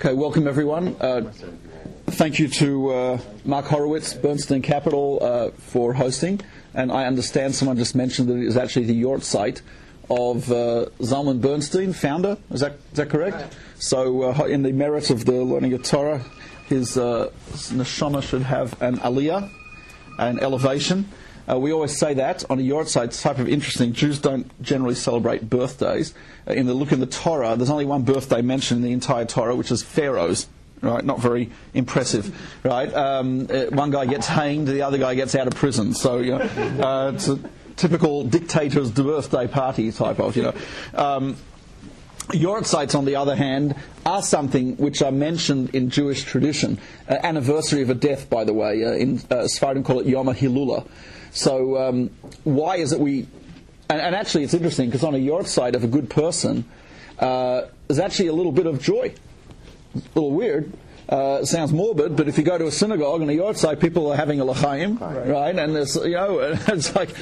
Okay, welcome everyone. Thank you to Mark Horowitz, Bernstein Capital, for hosting. And I understand someone just mentioned that it is actually the Yortzeit of Zalman Bernstein, founder. Is that correct? Right. So in the merit of the learning of Torah, his neshama should have an aliyah, an elevation. We always say that on a Yortzeit. It's type of interesting. Jews don't generally celebrate birthdays. In the Torah, there's only one birthday mentioned in the entire Torah, which is Pharaoh's. Right, not very impressive. Right, one guy gets hanged, the other guy gets out of prison. So it's a typical dictator's birthday party type of. Yortzeits, on the other hand, are something which are mentioned in Jewish tradition. Anniversary of a death, by the way. In Sephardim call it Yom HaHilula. So why is it we... And actually it's interesting, because on a Yortzeit of a good person, there's actually a little bit of joy. A little weird. It sounds morbid, but if you go to a synagogue on a Yortzeit, people are having a l'chaim, right? And there's, it's like,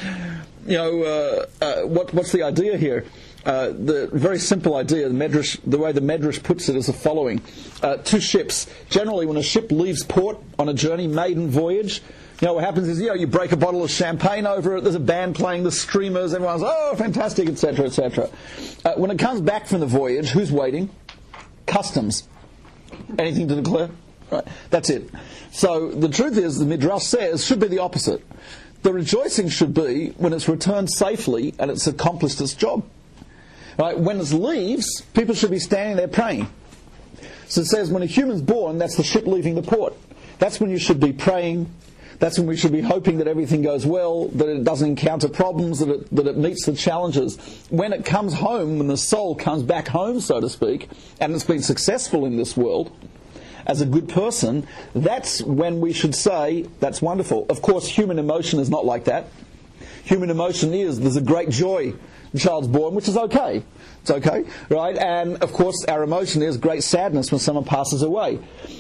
what's the idea here? The very simple idea, the way the Medrash puts it is the following. Two ships. Generally, when a ship leaves port on a journey, maiden voyage, what happens is, you break a bottle of champagne over it, there's a band playing the streamers, everyone's, oh, fantastic, etc., etc. When it comes back from the voyage, who's waiting? Customs. Anything to declare? Right. That's it. So the truth is, the Midrash says, should be the opposite. The rejoicing should be when it's returned safely and it's accomplished its job. Right? When it leaves, people should be standing there praying. So it says, when a human's born, that's the ship leaving the port. That's when you should be praying. That's when we should be hoping that everything goes well, that it doesn't encounter problems, that it meets the challenges. When it comes home, when the soul comes back home, so to speak, and it's been successful in this world, as a good person, that's when we should say, that's wonderful. Of course, human emotion is not like that. Human emotion is, there's a great joy, the child's born, which is okay. It's okay, right? And, of course, our emotion is great sadness when someone passes away.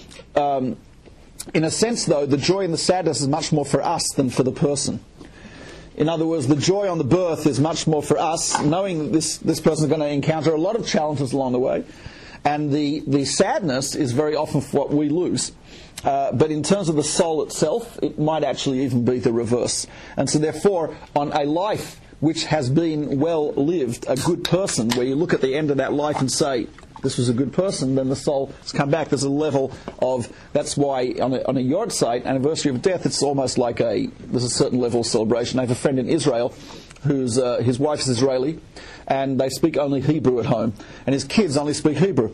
In a sense, though, the joy and the sadness is much more for us than for the person. In other words, the joy on the birth is much more for us, knowing this person is going to encounter a lot of challenges along the way. And the sadness is very often for what we lose. But in terms of the soul itself, it might actually even be the reverse. And so therefore, on a life which has been well lived, a good person, where you look at the end of that life and say, this was a good person, then the soul has come back. There's a level of, that's why on a Yortzeit, anniversary of death, it's almost like there's a certain level of celebration. I have a friend in Israel whose his wife is Israeli, and they speak only Hebrew at home, and his kids only speak Hebrew.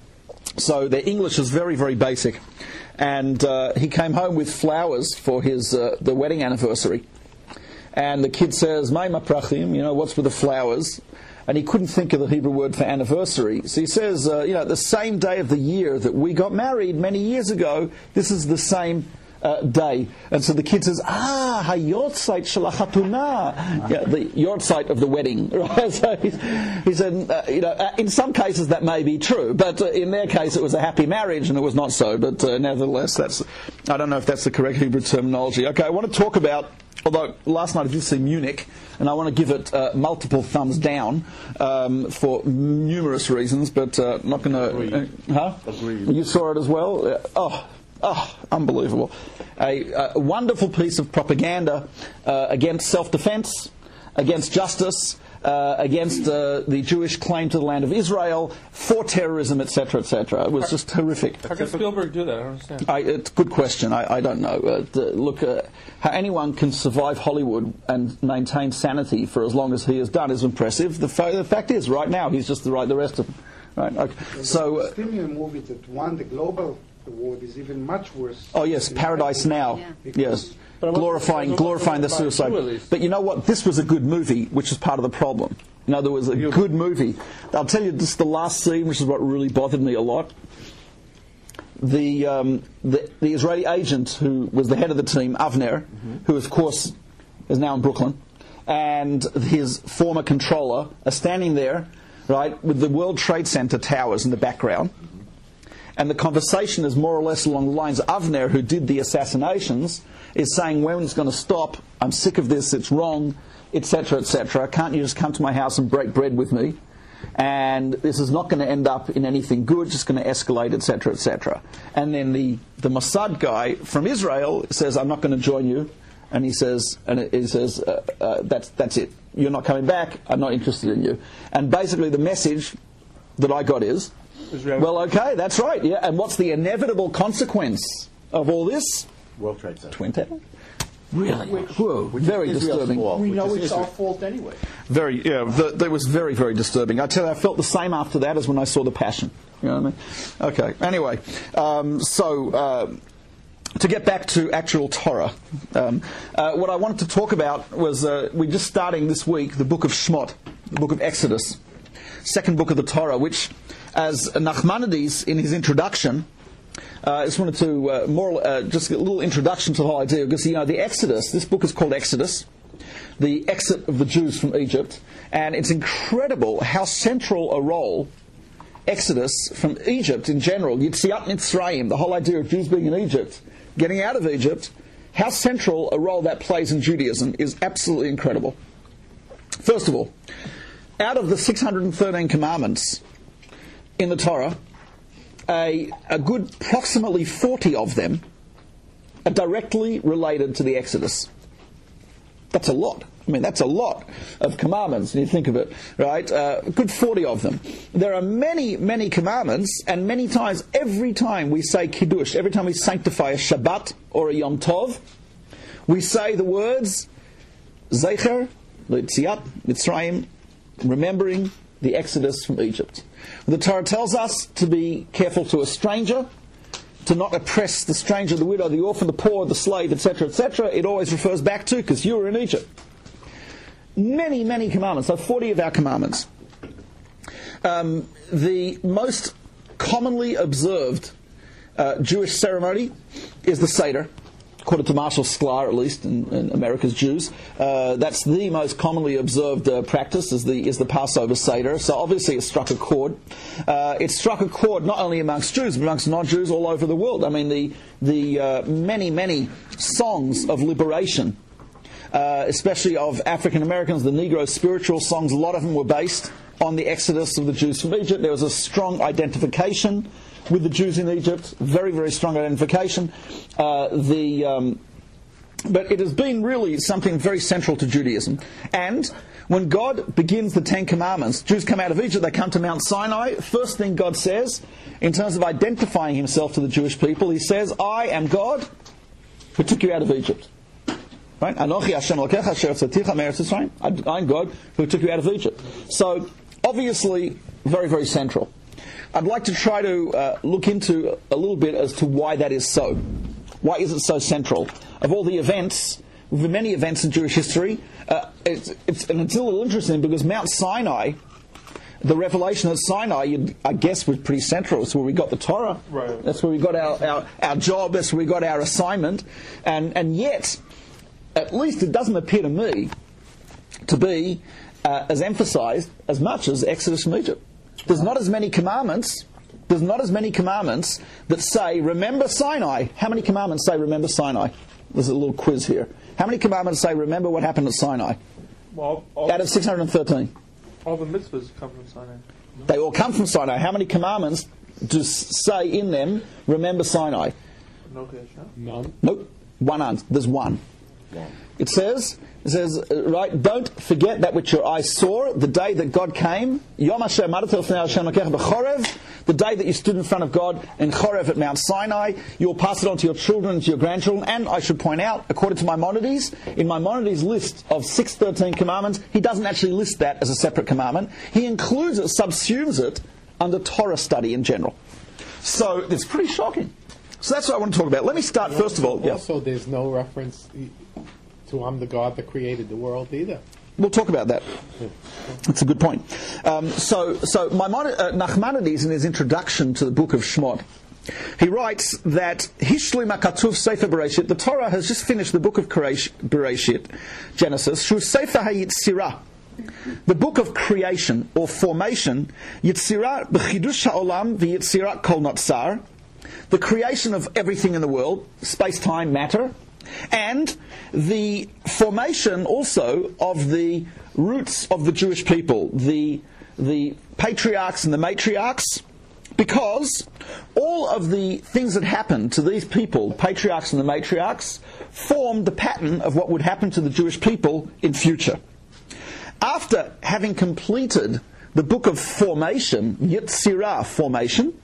So their English is very, very basic. And he came home with flowers for his the wedding anniversary. And the kid says, "Mai maprachim," what's with the flowers? And he couldn't think of the Hebrew word for anniversary. So he says, the same day of the year that we got married many years ago, this is the same day. And so the kid says, ha-yortzeit shel hachatuna. The yortzeit of the wedding. Right? So he said, in some cases that may be true, but in their case it was a happy marriage and it was not so. But nevertheless, I don't know if that's the correct Hebrew terminology. Okay, I want to talk about, although last night I did see Munich, and I want to give it multiple thumbs down for numerous reasons, but not going to... Agreed. You saw it as well? Unbelievable. A wonderful piece of propaganda against self-defense, against justice, against the Jewish claim to the land of Israel, for terrorism, etc., etc. It was just horrific. How can Spielberg do that? I don't understand. It's a good question. I don't know. Look, how anyone can survive Hollywood and maintain sanity for as long as he has done is impressive. The fact is, right now, he's just like the rest of them. Right? Okay. So, the Palestinian movie that won the global award is even much worse. Oh yes, Paradise Now. Yeah. Yes. Glorifying the suicide. But you know what? This was a good movie, which is part of the problem. There was a good movie. I'll tell you just the last scene, which is what really bothered me a lot. The Israeli agent who was the head of the team, Avner, who of course is now in Brooklyn, and his former controller are standing there, right, with the World Trade Center towers in the background. And the conversation is more or less along the lines of Avner, who did the assassinations, is saying, when it's going to stop? I'm sick of this, it's wrong, etc., etc. Can't you just come to my house and break bread with me? and this is not going to end up in anything good, just going to escalate, etc., etc. And then the Mossad guy from Israel says, I'm not going to join you, and he says, that's it. You're not coming back, I'm not interested in you. And basically the message that I got is, Israel. well, okay, that's right, yeah, and what's the inevitable consequence of all this? World Trade Center. Twin Tower? Really? Whoa, very disturbing. We know it's our fault anyway. Very, yeah, that was very, very disturbing. I tell you, I felt the same after that as when I saw The Passion. You know what I mean? Okay, anyway, to get back to actual Torah, what I wanted to talk about was, we're just starting this week the book of Shmot, the book of Exodus, second book of the Torah, which, as Nachmanides in his introduction, I just wanted to just a little introduction to the whole idea, because the Exodus, this book is called Exodus, the exit of the Jews from Egypt, and it's incredible how central a role Exodus from Egypt in general, Yetziat Mitzrayim, the whole idea of Jews being in Egypt, getting out of Egypt, how central a role that plays in Judaism is absolutely incredible. First of all, out of the 613 commandments in the Torah, a good approximately 40 of them are directly related to the Exodus. That's a lot. I mean, that's a lot of commandments, when you think of it, right? A good 40 of them. There are many, many commandments, and many times, every time we say Kiddush, every time we sanctify a Shabbat or a Yom Tov, we say the words Zecher, Yetziat Mitzrayim, remembering the Exodus from Egypt. The Torah tells us to be careful to a stranger, to not oppress the stranger, the widow, the orphan, the poor, the slave, etc., etc. It always refers back to, because you were in Egypt. Many, many commandments, so 40 of our commandments. The most commonly observed Jewish ceremony is the Seder, according to Marshall Sklar, at least, in America's Jews. That's the most commonly observed practice, is the Passover Seder. So obviously it struck a chord. It struck a chord not only amongst Jews, but amongst non-Jews all over the world. I mean, the many, many songs of liberation, especially of African Americans, the Negro spiritual songs, a lot of them were based on the exodus of the Jews from Egypt. There was a strong identification with the Jews in Egypt, very, very strong identification. But it has been really something very central to Judaism. And when God begins the Ten Commandments, Jews come out of Egypt, they come to Mount Sinai. First thing God says, in terms of identifying himself to the Jewish people, he says, I am God who took you out of Egypt. Right? Anochi Hashem Elokecha asher hotzaticha me'eretz Mitzrayim. I'm God who took you out of Egypt. So, obviously, very, very central. I'd like to try to look into a little bit as to why that is so. Why is it so central? Of all the events, the many events in Jewish history, it's a little interesting because Mount Sinai, the revelation of Sinai, I guess, was pretty central. It's where we got the Torah. Right. That's where we got our job. That's where we got our assignment. And yet, at least it doesn't appear to me to be as emphasized as much as Exodus from Egypt. There's not as many commandments that say, remember Sinai. How many commandments say, remember Sinai? There's a little quiz here. How many commandments say, remember what happened at Sinai? Well, out of 613. All the mitzvahs come from Sinai. They all come from Sinai. How many commandments do say in them, remember Sinai? None. Nope. One answer. There's one. It says, right, don't forget that which your eyes saw, the day that God came, Yom Asher Maratel Fnei Hashem Elokecha b'Chorev, the day that you stood in front of God in Chorev at Mount Sinai. You will pass it on to your children and to your grandchildren. And I should point out, according to Maimonides, in Maimonides' list of 613 commandments, he doesn't actually list that as a separate commandment. He includes it, subsumes it, under Torah study in general. So it's pretty shocking. So that's what I want to talk about. Let me start first of all. Also, there's no reference to I'm the God that created the world either. We'll talk about that. That's a good point. So Nachmanides, in his introduction to the book of Shmot, he writes that Hishlim HaKatuv Sefer Bereshit, the Torah has just finished the book of Bereshit, Genesis, Shu Sefer HaYitzirah, the book of creation or formation, Yitzirah b'chidush ha'olam v'yitzirah kol notzar, the creation of everything in the world, space-time, matter, and the formation also of the roots of the Jewish people, the the patriarchs and the matriarchs, because all of the things that happened to these people, patriarchs and the matriarchs, formed the pattern of what would happen to the Jewish people in future. After having completed the book of formation, Yetzirah, formation,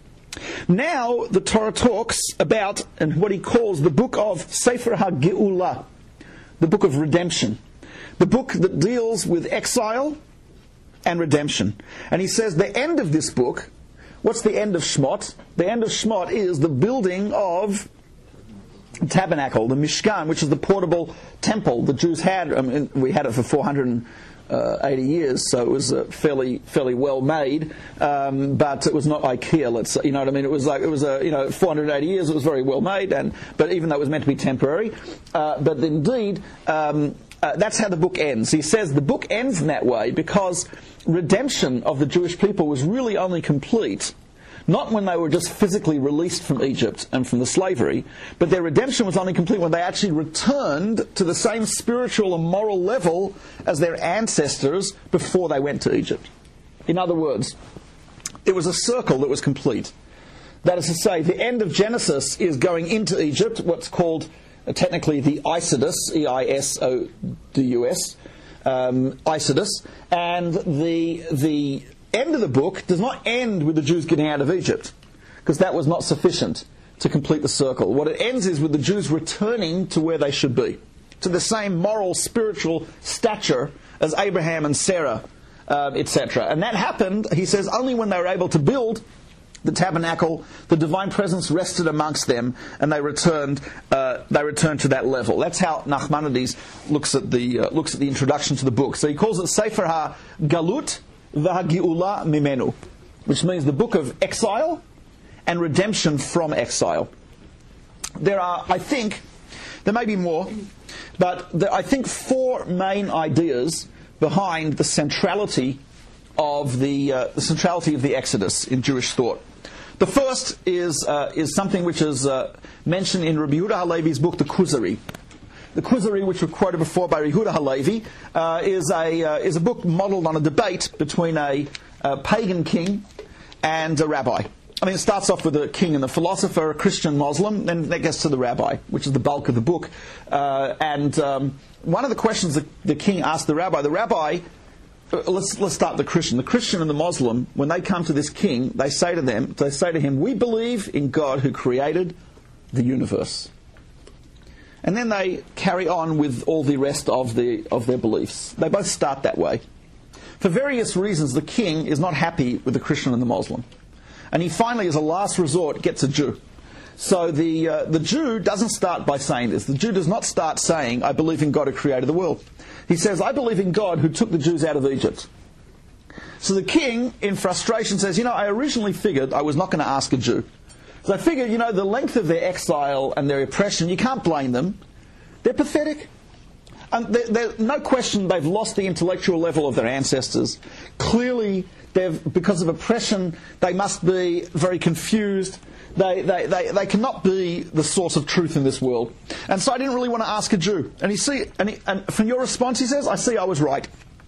now the Torah talks about, and what he calls the book of Sefer HaGeulah, the book of redemption, the book that deals with exile and redemption. And he says the end of this book, what's the end of Shmot? The end of Shmot is the building of the tabernacle, the Mishkan, which is the portable temple the Jews had. I mean, we had it for 480 years, so it was fairly well made, but it was not IKEA. Let's say, you know what I mean. It was 480 years. It was very well made, but even though it was meant to be temporary, but indeed. That's how the book ends. He says the book ends in that way because redemption of the Jewish people was really only complete, not when they were just physically released from Egypt and from the slavery, but their redemption was only complete when they actually returned to the same spiritual and moral level as their ancestors before they went to Egypt. In other words, it was a circle that was complete. That is to say, the end of Genesis is going into Egypt, what's called technically the Exodus, E-I-S-O-D-U-S, Exodus, and the end of the book does not end with the Jews getting out of Egypt, because that was not sufficient to complete the circle. What it ends is with the Jews returning to where they should be, to the same moral, spiritual stature as Abraham and Sarah, etc. And that happened, he says, only when they were able to build the tabernacle, the divine presence rested amongst them, and they returned to that level. That's how Nachmanides looks at the introduction to the book. So he calls it Sefer HaGalut v'HaGeulah Mimenu, which means the book of exile and redemption from exile. There are, I think, there may be more, but I think 4 main ideas behind the centrality of the centrality of the Exodus in Jewish thought. The first is something which is mentioned in Rabbi Yehuda Halevi's book, the Kuzari. The Kuzari, which was quoted before by Yehuda Halevi, is a book modelled on a debate between a pagan king and a rabbi. I mean, it starts off with a king and the philosopher, a Christian Muslim, then that gets to the rabbi, which is the bulk of the book. And one of the questions the king asked the rabbi. Let's start with the Christian. The Christian and the Muslim, when they come to this king, they say to him, we believe in God who created the universe. And then they carry on with all the rest of their beliefs. They both start that way. For various reasons, the king is not happy with the Christian and the Muslim. And he finally, as a last resort, gets a Jew. So the Jew doesn't start by saying this. The Jew does not start saying, I believe in God who created the world. He says, I believe in God who took the Jews out of Egypt. So the king, in frustration, says, I originally figured I was not going to ask a Jew. So I figured, the length of their exile and their oppression, you can't blame them. They're pathetic. And there's no question they've lost the intellectual level of their ancestors. Clearly, because of oppression, they must be very confused. They cannot be the source of truth in this world. And so I didn't really want to ask a Jew. And and from your response, he says, I see I was right.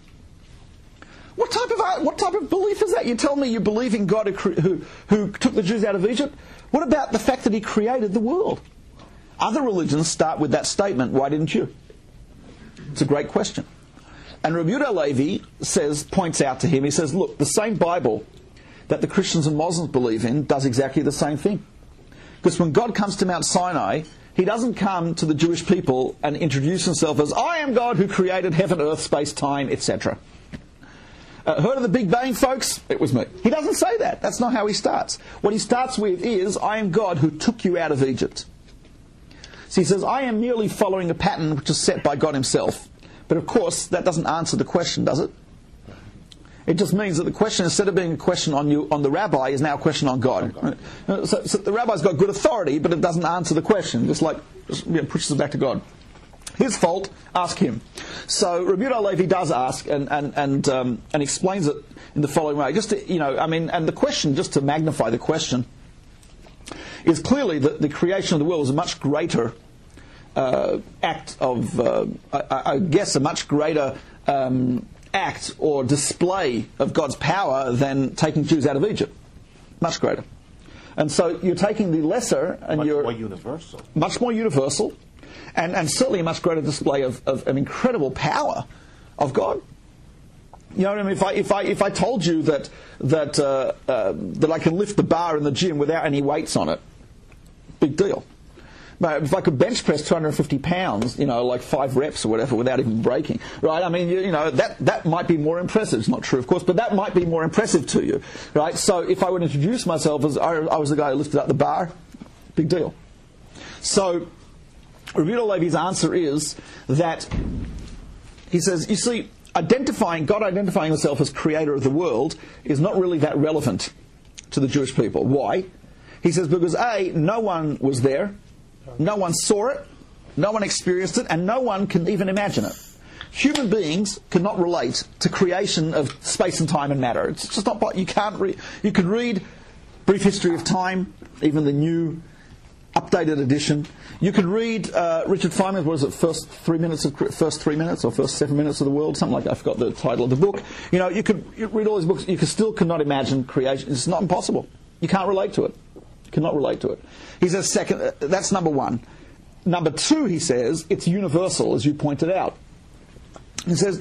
What type of belief is that? You tell me you believe in God who took the Jews out of Egypt? What about the fact that he created the world? Other religions start with that statement. Why didn't you? It's a great question. And Rabbi Yehuda Halevi points out to him, he says, look, the same Bible that the Christians and Muslims believe in does exactly the same thing. Because when God comes to Mount Sinai, he doesn't come to the Jewish people and introduce himself as, I am God who created heaven, earth, space, time, etc. Heard of the Big Bang, folks? It was me. He doesn't say that. That's not how he starts. What he starts with is, I am God who took you out of Egypt. So he says, I am merely following a pattern which is set by God himself. But of course, that doesn't answer the question, does it? It just means that the question, instead of being a question on the rabbi, is now a question on God. So the rabbi's got good authority, but it doesn't answer the question. Just pushes it back to God. His fault, ask him. So Rabbi Yehuda Halevi does ask and explains it in the following way. Just to, and the question, just to magnify the question, is clearly that the creation of the world is a much greater act of, I guess, a much greater act or display of God's power than taking Jews out of Egypt. Much greater. And so you're taking the lesser and much you're... more universal. Much more universal, and certainly a much greater display of an incredible power of God. You know what I mean? If I told you that I can lift the bar in the gym without any weights on it, big deal. But if I could bench press 250 pounds, like 5 reps or whatever, without even breaking, right? I mean, that might be more impressive. It's not true, of course, but that might be more impressive to you, right? So if I would introduce myself as I was the guy who lifted up the bar, big deal. So Rabbi Yehuda Levi's answer is that he says, you see, God identifying himself as creator of the world is not really that relevant to the Jewish people. Why? He says because A, no one was there, no one saw it, no one experienced it, and no one can even imagine it. Human beings cannot relate to creation of space and time and matter. It's just not. You can't read. You can read Brief History of Time, even the new updated edition. You could read Richard Feynman's, what is it, first 7 minutes of the world, something like that. I forgot the title of the book. You could read all these books. You still cannot imagine creation. It's not impossible. You can't relate to it. You cannot relate to it. He says, second, that's number one. Number two, he says, it's universal, as you pointed out. He says,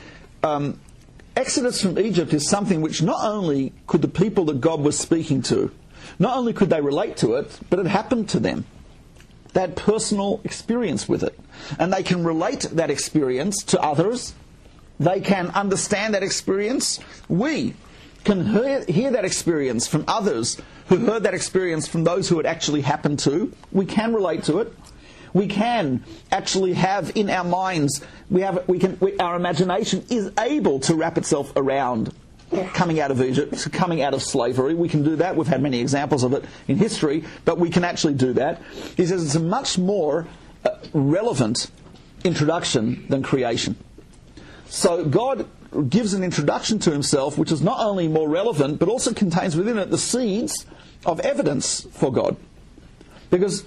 Exodus from Egypt is something which not only could the people that God was speaking to, not only could they relate to it, but it happened to them. They had personal experience with it. And they can relate that experience to others. They can understand that experience. We can hear that experience from others who heard that experience from those who it actually happened to. We can relate to it. We can actually have in our minds, our imagination is able to wrap itself around coming out of Egypt, coming out of slavery. We can do that. We've had many examples of it in history, but we can actually do that. He says it's a much more relevant introduction than creation. So God gives an introduction to himself which is not only more relevant, but also contains within it the seeds of evidence for God. Because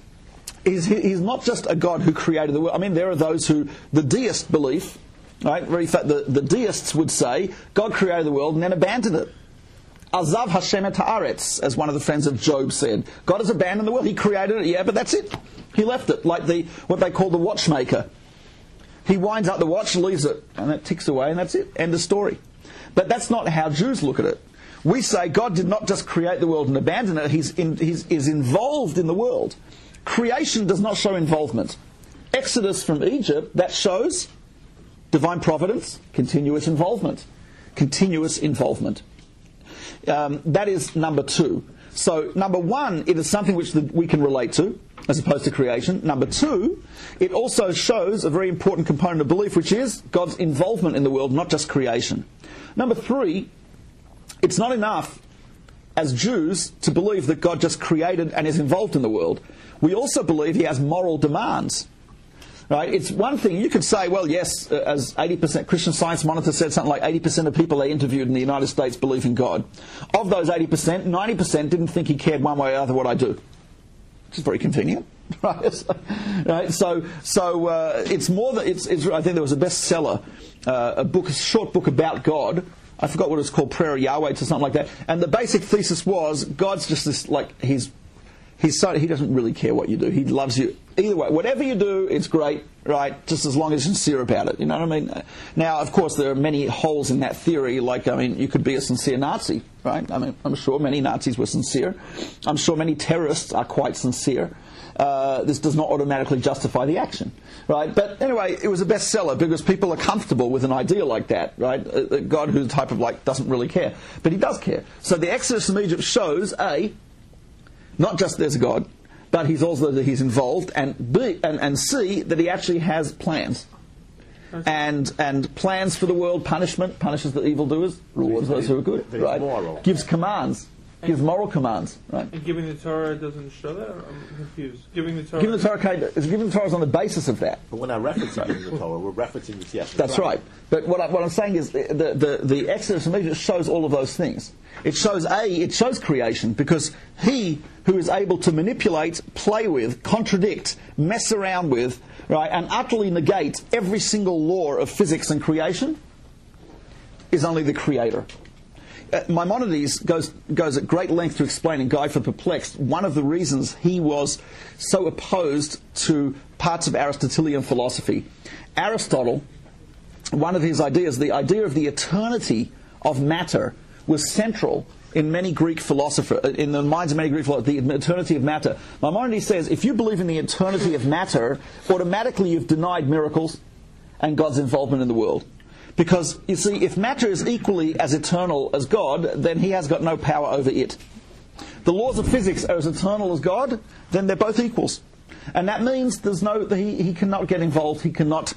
he's not just a God who created the world. I mean, there are those who, the deist belief, right? The deists would say God created the world and then abandoned it. Azav Hashem et haaretz, as one of the friends of Job said. God has abandoned the world. He created it, yeah, but that's it. He left it, like what they call the watchmaker. He winds up the watch, leaves it, and it ticks away, and that's it. End of story. But that's not how Jews look at it. We say God did not just create the world and abandon it. He's involved in the world. Creation does not show involvement. Exodus from Egypt, that shows divine providence, continuous involvement. Continuous involvement. That is number two. So, number one, it is something which we can relate to, as opposed to creation. Number two, it also shows a very important component of belief, which is God's involvement in the world, not just creation. Number three, it's not enough as Jews to believe that God just created and is involved in the world. We also believe he has moral demands. Right? It's one thing, you could say, well, yes, as 80%, Christian Science Monitor said something like 80% of people they interviewed in the United States believe in God. Of those 80%, 90% didn't think he cared one way or the other what I do. Which is very convenient. Right? So it's more that it's. I think there was a bestseller, a short book about God. I forgot what it was called, Prayer of Yahweh, to something like that. And the basic thesis was God's just this, like, he doesn't really care what you do. He loves you either way. Whatever you do, it's great, right? Just as long as you're sincere about it. You know what I mean? Now, of course, there are many holes in that theory. Like, I mean, you could be a sincere Nazi, right? I mean, I'm sure many Nazis were sincere. I'm sure many terrorists are quite sincere. This does not automatically justify the action, right? But anyway, it was a bestseller because people are comfortable with an idea like that, right? A God who's the type of, like, doesn't really care. But he does care. So the Exodus from Egypt shows, A, not just there's a God, but he's also that he's involved, and B, and C, that he actually has plans. And plans for the world, punishes the evildoers, rewards those who are good, right? Moral. Gives commands, gives moral commands, right? And giving the Torah doesn't show that? I'm confused. Giving the Torah is on the basis of that. But we're not referencing the Torah, we're referencing the Yes. That's right. But what I'm saying is the Exodus from Egypt shows all of those things. It shows creation, because he who is able to manipulate, play with, contradict, mess around with, right, and utterly negate every single law of physics and creation, is only the creator. Maimonides goes at great length to explain in Guide for the Perplexed one of the reasons he was so opposed to parts of Aristotelian philosophy. Aristotle, one of his ideas, the idea of the eternity of matter, was central in many Greek philosophers, in the minds of many Greek philosophers, the eternity of matter. Maimonides says, if you believe in the eternity of matter, automatically you've denied miracles and God's involvement in the world. Because, you see, if matter is equally as eternal as God, then he has got no power over it. The laws of physics are as eternal as God, then they're both equals. And that means he cannot get involved, he cannot,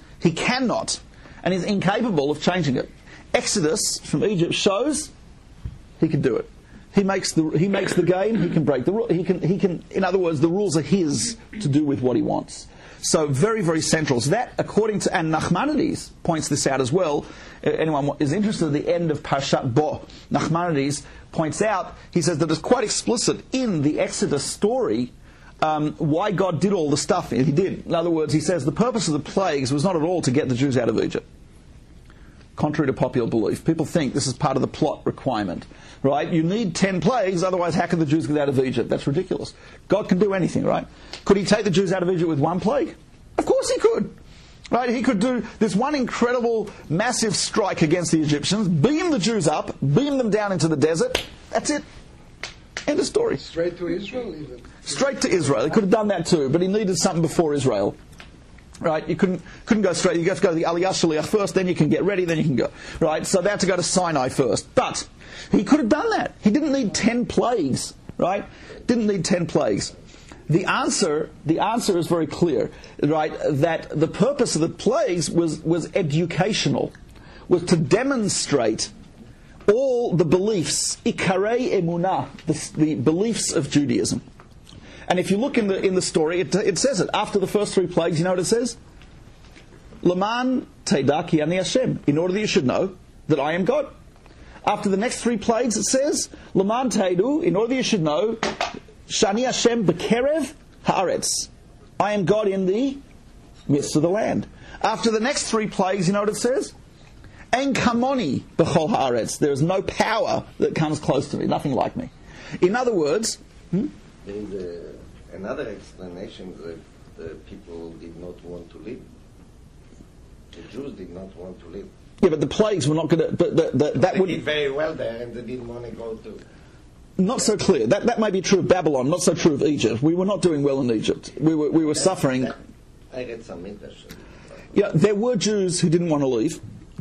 and is incapable of changing it. Exodus from Egypt shows he can do it. He makes the game, he can break the rule, he can, in other words, the rules are his to do with what he wants. So very, very central. So that, according to, and Nachmanides points this out as well. Anyone is interested at the end of Parshat Bo, Nachmanides points out, he says that it's quite explicit in the Exodus story why God did all the stuff he did. In other words, he says the purpose of the plagues was not at all to get the Jews out of Egypt. Contrary to popular belief. People think this is part of the plot requirement. Right? You need 10 plagues, otherwise how can the Jews get out of Egypt? That's ridiculous. God can do anything, right? Could he take the Jews out of Egypt with one plague? Of course he could. Right? He could do this one incredible, massive strike against the Egyptians, beam the Jews up, beam them down into the desert. That's it. End of story. Straight to Israel, even. Straight to Israel. He could have done that too, but he needed something before Israel. Right, you couldn't go straight. You have to go to the Aliyah Shaliach first, then you can get ready, then you can go. Right, so they had to go to Sinai first. But he could have done that. He didn't need 10 plagues. Right, didn't need 10 plagues. The answer is very clear. Right, that the purpose of the plagues was educational, was to demonstrate all the beliefs, ikarei emunah, the beliefs of Judaism. And if you look in the story, it says it. After the first 3 plagues, you know what it says? Laman teida ki ani Hashem. In order that you should know that I am God. After the next 3 plagues, it says, Laman teidu, in order that you should know, Shani Hashem bekerev haaretz. I am God in the midst of the land. After the next 3 plagues, you know what it says? En kamoni b'chol haaretz. There is no power that comes close to me. Nothing like me. In other words... There is another explanation that the people did not want to live. The Jews did not want to live. Yeah, but the plagues were not going to... They did very well there, and they didn't want to go to... Not so clear. That may be true of Babylon, not so true of Egypt. We were not doing well in Egypt. We were suffering... I read some midrash. Yeah, there were Jews who didn't want to leave.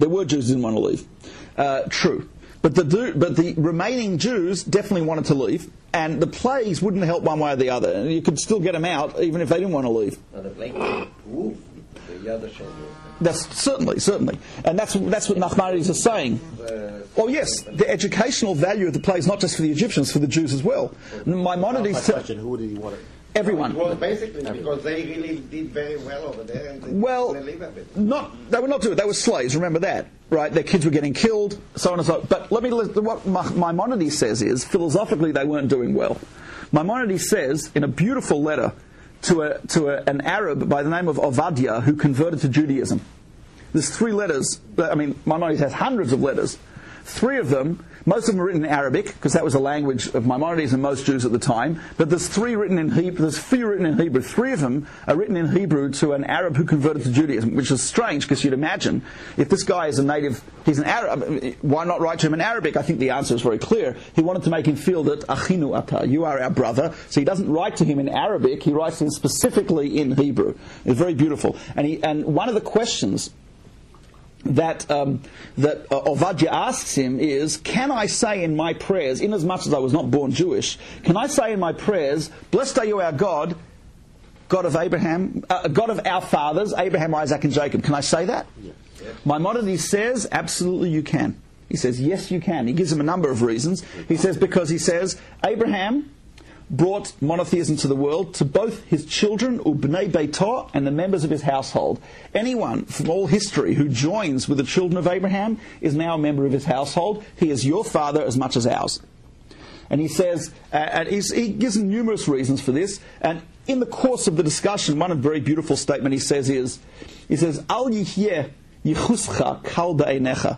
True. But the remaining Jews definitely wanted to leave, and the plagues wouldn't help one way or the other. And you could still get them out even if they didn't want to leave. The plague proved the other children. That's certainly, and that's what Nachmanides is saying. Oh yes, the educational value of the plagues not just for the Egyptians, for the Jews as well. Maimonides. Question: who did he want it? Everyone. Well, basically because they really did very well over there, and they live a bit. They were not doing it. They were slaves. Remember that, right? Their kids were getting killed, so on and so on. But what Maimonides says is, philosophically, they weren't doing well. Maimonides says in a beautiful letter to an Arab by the name of Ovadia who converted to Judaism. There's 3 letters. I mean, Maimonides has hundreds of letters. 3 of them, most of them are written in Arabic, because that was the language of Maimonides and most Jews at the time. But there's 3 written in Hebrew. There's 3 written in Hebrew. 3 of them are written in Hebrew to an Arab who converted to Judaism, which is strange, because you'd imagine if this guy is a native, he's an Arab, why not write to him in Arabic? I think the answer is very clear. He wanted to make him feel that achinu ata, you are our brother. So he doesn't write to him in Arabic. He writes to him specifically in Hebrew. It's very beautiful. And one of the questions that Ovadia asks him is, can I say in my prayers, inasmuch as I was not born Jewish, can I say in my prayers, blessed are you our God, God of Abraham, God of our fathers, Abraham, Isaac and Jacob. Can I say that? Yes. Maimonides says, absolutely you can. He says, yes you can. He gives him a number of reasons. He says, because he says, Abraham brought monotheism to the world to both his children, Ubnei Beito, and the members of his household. Anyone from all history who joins with the children of Abraham is now a member of his household. He is your father as much as ours. And he says, he gives him numerous reasons for this, and in the course of the discussion, one very beautiful statement he says, Al yihyeh yichuscha kal ba'einecha.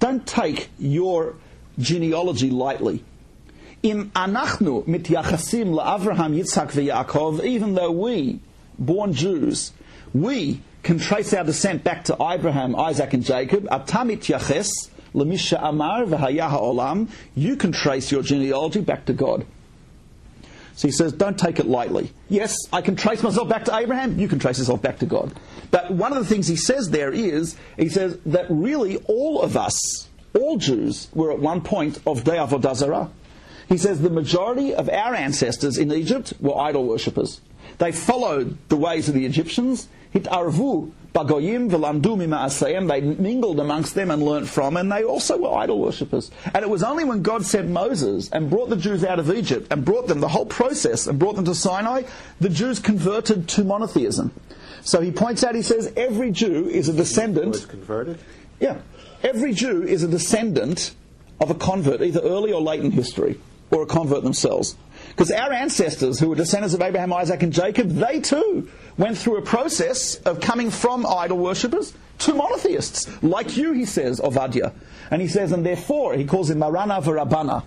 don't take your genealogy lightly. Im anachnu mityachasim la'Avraham, Yitzhak veYaakov, even though we, born Jews, we can trace our descent back to Abraham, Isaac and Jacob, atam mityaches lemisha amar v'haya ha'olam, you can trace your genealogy back to God. So he says, don't take it lightly. Yes, I can trace myself back to Abraham, you can trace yourself back to God. But one of the things he says there is, he says that really all of us, all Jews, were at one point of Dei Avodah Zarah. He says the majority of our ancestors in Egypt were idol worshippers. They followed the ways of the Egyptians. Hitarvu bagoyim v'lamdu mima'asayim. They mingled amongst them and learnt from, and they also were idol worshippers. And it was only when God sent Moses and brought the Jews out of Egypt and brought them the whole process and brought them to Sinai, the Jews converted to monotheism. So he points out, he says, every Jew is a descendant. Was converted? Yeah. Every Jew is a descendant of a convert, either early or late in history, or a convert themselves. Because our ancestors, who were descendants of Abraham, Isaac and Jacob, they too went through a process of coming from idol worshippers to monotheists, like you, he says, Ovadia. And he says, and therefore, he calls him Marana V'Rabbana,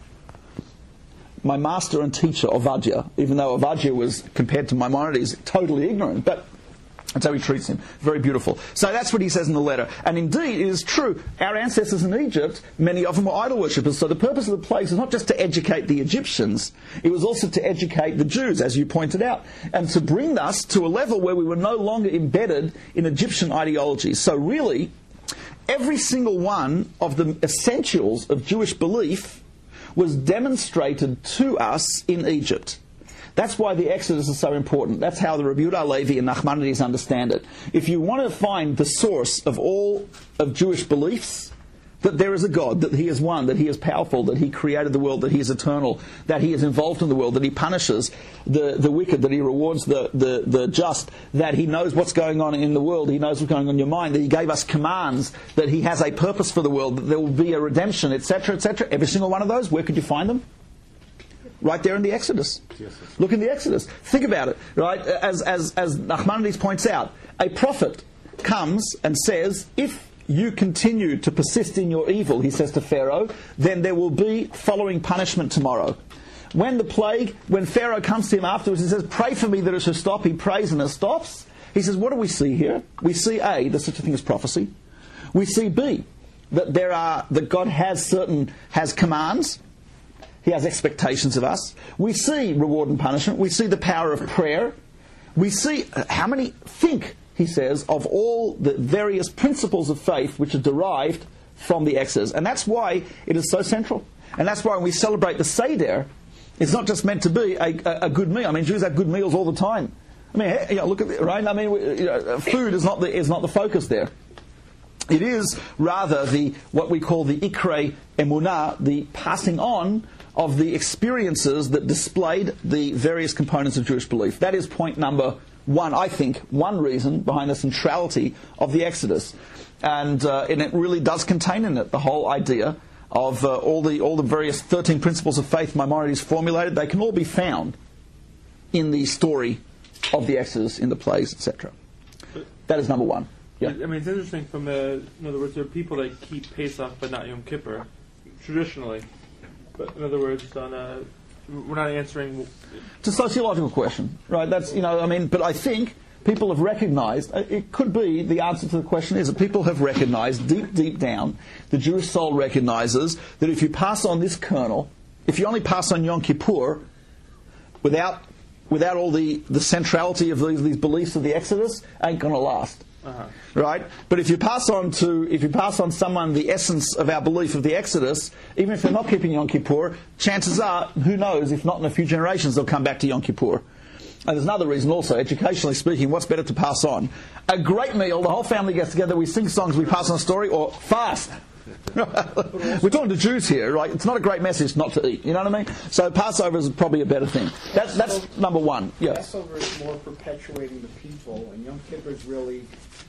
my master and teacher, Ovadia, even though Ovadia was, compared to Maimonides, totally ignorant. But that's how he treats him. Very beautiful. So that's what he says in the letter. And indeed, it is true. Our ancestors in Egypt, many of them were idol worshippers. So the purpose of the plagues is not just to educate the Egyptians. It was also to educate the Jews, as you pointed out, and to bring us to a level where we were no longer embedded in Egyptian ideologies. So really, every single one of the essentials of Jewish belief was demonstrated to us in Egypt. That's why the Exodus is so important. That's how the Rabbi Yehuda Levi and Nachmanides understand it. If you want to find the source of all of Jewish beliefs, that there is a God, that He is one, that He is powerful, that He created the world, that He is eternal, that He is involved in the world, that He punishes the wicked, that He rewards the just, that He knows what's going on in the world, He knows what's going on in your mind, that He gave us commands, that He has a purpose for the world, that there will be a redemption, etc., etc. Every single one of those, where could you find them? Right there in the Exodus. Yes. Look in the Exodus. Think about it. Right, as Nachmanides points out, a prophet comes and says, if you continue to persist in your evil, he says to Pharaoh, then there will be following punishment tomorrow. When Pharaoh comes to him afterwards and says, pray for me that it should stop, he prays and it stops. He says, what do we see here? We see A, there's such a thing as prophecy. We see B, that God has commands. He has expectations of us. We see reward and punishment. We see the power of prayer. We see he says, of all the various principles of faith which are derived from the Exodus. And that's why it is so central. And that's why when we celebrate the Seder, it's not just meant to be a good meal. I mean, Jews have good meals all the time. I mean, look at it, right? I mean, food is not the focus there. It is rather what we call the Ikrei Emunah, the passing on of the experiences that displayed the various components of Jewish belief. That is point number one, I think, one reason behind the centrality of the Exodus. And it really does contain in it the whole idea of all the various 13 principles of faith Maimonides formulated. They can all be found in the story of the Exodus, in the plays, etc. That is number one. Yeah. I mean, it's interesting in other words, there are people that keep Pesach but not Yom Kippur, traditionally. But in other words, we're not answering. It's a sociological question, right? But I think people have recognised, it could be the answer to the question is that people have recognised deep down, the Jewish soul recognises that if you pass on this kernel, if you only pass on Yom Kippur, without all the centrality of these beliefs of the Exodus, ain't going to last. Uh-huh. Right? But if you pass on someone the essence of our belief of the Exodus, even if they're not keeping Yom Kippur, chances are, who knows, if not in a few generations, they'll come back to Yom Kippur. And there's another reason also, educationally speaking, what's better to pass on? A great meal, the whole family gets together, we sing songs, we pass on a story, or fast. We're talking to Jews here, right? It's not a great message not to eat, you know what I mean? So Passover is probably a better thing. That's number one. Yeah. Passover is more perpetuating the people, and Yom Kippur is really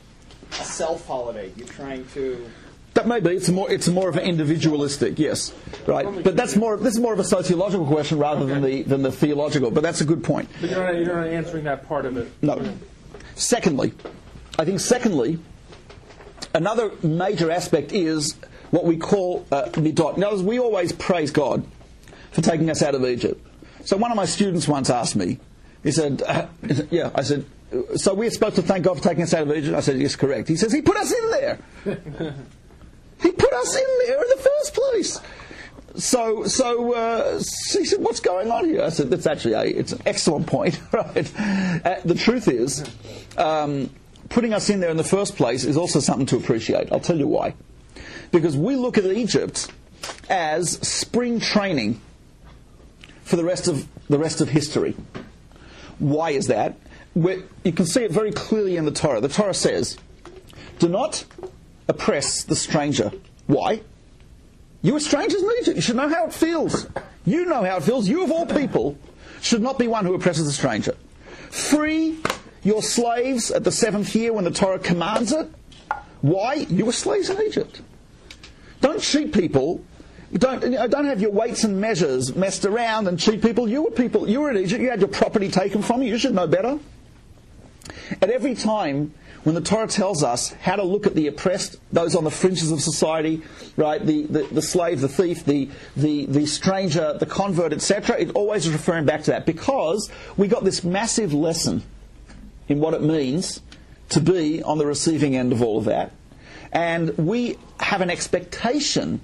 a self-holiday. You're trying to... That may be. It's more of an individualistic, yes, right. But this is more of a sociological question rather than the theological. But that's a good point. But you're not answering that part of it. No. Secondly, another major aspect is what we call midot. Now, we always praise God for taking us out of Egypt. So one of my students once asked me, he said, yeah, I said, so we're supposed to thank God for taking us out of Egypt? I said, yes, correct. He says, he put us in there. He put us in there in the first place. So he said, what's going on here? I said, that's actually it's an excellent point, right? The truth is, putting us in there in the first place is also something to appreciate. I'll tell you why. Because we look at Egypt as spring training for the rest of history. Why is that? You can see it very clearly in the Torah. The Torah says, do not oppress the stranger. Why? You are strangers in Egypt. You should know how it feels. You know how it feels. You of all people should not be one who oppresses a stranger. Free your slaves at the 7th year when the Torah commands it. Why? You were slaves in Egypt. Don't cheat people. Don't have your weights and measures messed around and cheat people. You were in Egypt. You had your property taken from you. You should know better. At every time when the Torah tells us how to look at the oppressed, those on the fringes of society, right, the slave, the thief, the stranger, the convert, etc., it always is referring back to that, because we got this massive lesson in what it means to be on the receiving end of all of that. And we have an expectation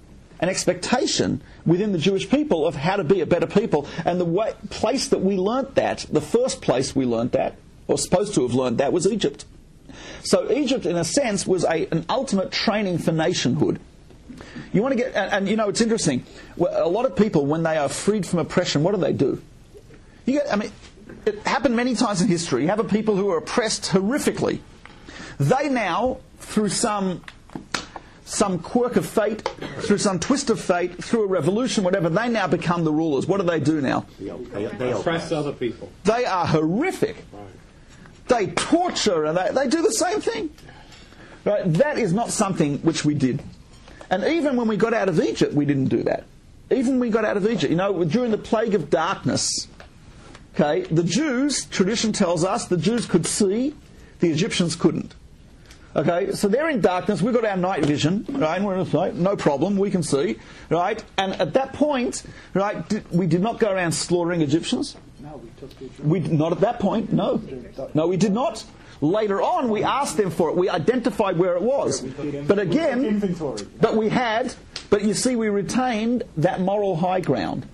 within the Jewish people of how to be a better people. And the place that we learnt that, the first place we learnt that, or supposed to have learnt that, was Egypt. So Egypt, in a sense, was an ultimate training for nationhood. You want to get, and you know, it's interesting. A lot of people, when they are freed from oppression, what do? It happened many times in history. You have a people who are oppressed horrifically. They now, through some quirk of fate, through some twist of fate, through a revolution, whatever, they now become the rulers. What do now? They oppress other people. They are horrific. Right. They torture and they do the same thing. Right? That is not something which we did. And even when we got out of Egypt, we didn't do that. Even when we got out of Egypt, you know, during the plague of darkness, okay, the Jews, tradition tells us, the Jews could see, the Egyptians couldn't. Okay, so they're in darkness, we've got our night vision, right, and we're in the night, no problem, we can see, right, and at that point, right, we did not go around slaughtering Egyptians. No, we took the Egyptians. Not at that point, no. No, we did not. Later on, we asked them for it, we identified where it was. But again, but you see, we retained that moral high ground.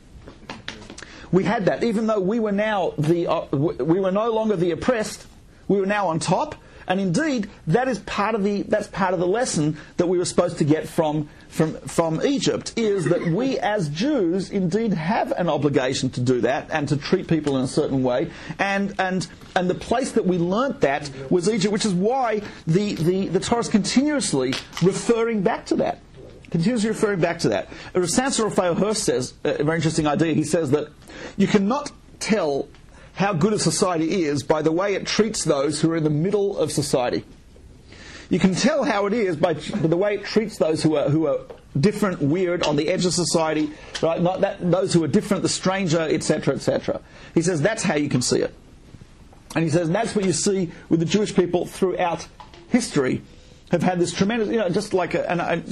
We had that, even though we were now we were no longer the oppressed, we were now on top. And indeed, that's part of the lesson that we were supposed to get from Egypt, is that we as Jews indeed have an obligation to do that and to treat people in a certain way. And the place that we learnt that was Egypt, which is why the Torah is continuously referring back to that. Continuously referring back to that. Rav Sansa Raphael Hirsch says, a very interesting idea, he says that you cannot tell how good a society is by the way it treats those who are in the middle of society. You can tell how it is by the way it treats those who are different, weird, on the edge of society, right? Those who are different, the stranger, etc., etc. He says that's how you can see it. And he says that's what you see with the Jewish people throughout history, have had this tremendous, you know, just like, it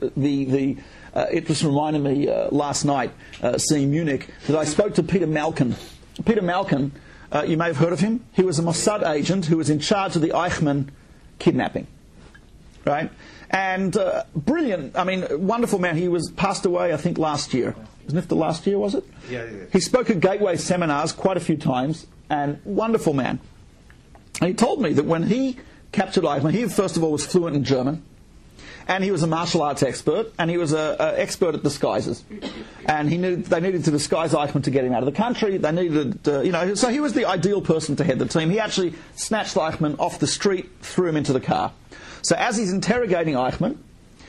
just reminded me last night, seeing Munich, that I spoke to Peter Malkin. Peter Malkin, you may have heard of him. He was a Mossad agent who was in charge of the Eichmann kidnapping. Right? And brilliant, wonderful man. He passed away, I think, last year. Isn't it the last year, was it? Yeah. He spoke at Gateway seminars quite a few times, and wonderful man. And he told me that when he captured Eichmann, he first of all was fluent in German, and he was a martial arts expert, and he was an expert at disguises. And they needed to disguise Eichmann to get him out of the country. They needed, so he was the ideal person to head the team. He actually snatched Eichmann off the street, threw him into the car. So as he's interrogating Eichmann,